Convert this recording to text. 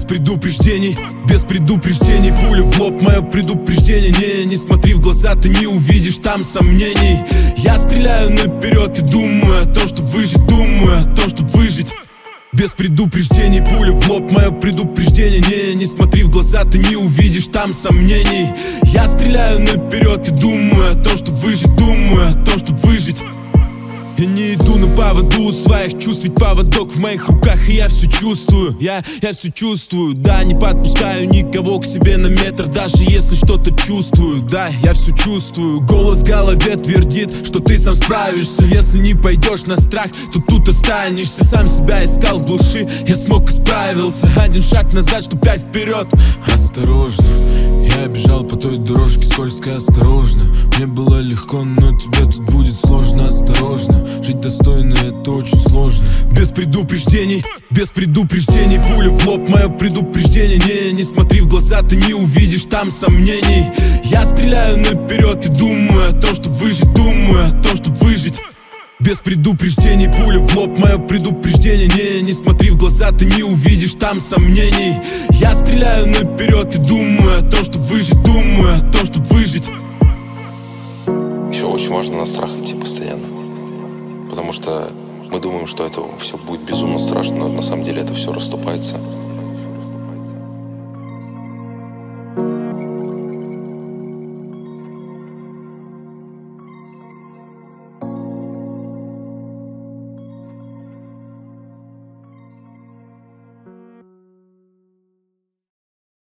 предупреждений, без предупреждений. Пуля в лоб, мое предупреждение. Не смотри в глаза, ты не увидишь там сомнений. Я стреляю наперед и думаю о том, чтоб выжить. Думаю о том, чтоб выжить. Без предупреждений, пуля в лоб, мое предупреждение. Не смотри в глаза, ты не увидишь там сомнений. Я стреляю наперед и думаю о том, чтоб выжить. Думаю о том, чтоб выжить. Я не иду на поводу у своих чувств, ведь поводок в моих руках, и я все чувствую, я все чувствую. Да, не подпускаю никого к себе на метр, даже если что-то чувствую. Да, я все чувствую, голос в голове твердит, что ты сам справишься. Если не пойдешь на страх, то тут останешься. Сам себя искал в глуши, я смог и справился. Один шаг назад, что 5 вперед. Осторожно, я бежал по той дорожке скользкой, осторожно. Мне было легко, но тебе тут будет сложно. Осторожно, жить достойно, это очень сложно. Без предупреждений, пуля в лоб, мое предупреждение. Не смотри в глаза, ты не увидишь там сомнений. Я стреляю наперед и думаю о том, чтоб выжить. Думаю о том, чтоб выжить. Без предупреждений, пуля в лоб, мое предупреждение. Не смотри в глаза, ты не увидишь там сомнений. Я стреляю наперед и думаю о том, чтоб выжить. Думаю о том, чтоб выжить. Еще очень важно на страх идти постоянно. Потому что мы думаем, что это все будет безумно страшно, но на самом деле это все расступается.